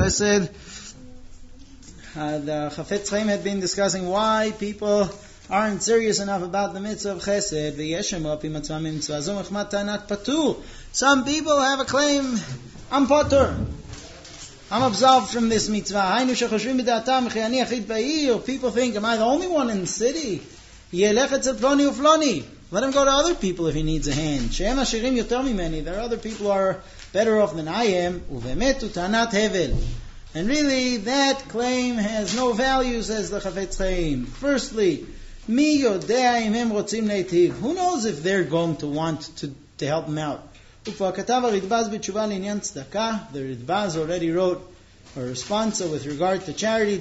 Chesed. The Chafetz Chaim had been discussing why people aren't serious enough about the mitzvah of Chesed. Some people have a claim, I'm Potter. I'm absolved from this mitzvah. People think, am I the only one in the city? Let him go to other people if he needs a hand. There are other people who are better off than I am. And really, that claim has no value, says the Chafetz Chaim. Firstly, who knows if they're going to want to help him out? The Ridbaz already wrote a response with regard to charity.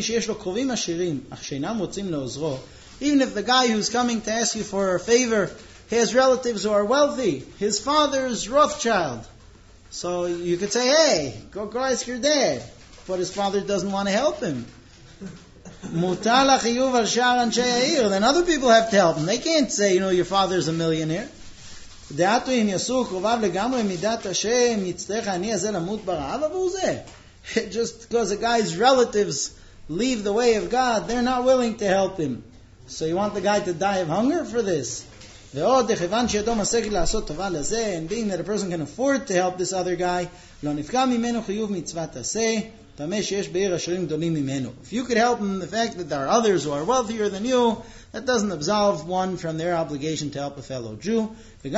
Even if the guy who's coming to ask you for a favor has relatives who are wealthy, his father's Rothschild, so you could say, hey, go ask your dad. But his father doesn't want to help him. Then other people have to help him. They can't say, your father's a millionaire. Just because a guy's relatives leave the way of God, they're not willing to help him. So you want the guy to die of hunger for this? And being that a person can afford to help this other guy, if you could help him, the fact that there are others who are wealthier than you, that doesn't absolve one from their obligation to help a fellow Jew. And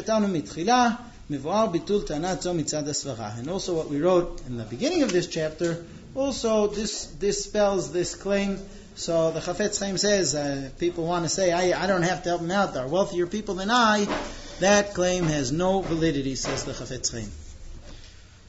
also what we wrote in the beginning of this chapter, also this dispels this claim. So the Chafetz Chaim says, people want to say, I don't have to help him out, there are wealthier people than I. That claim has no validity, says the Chafetz Chaim.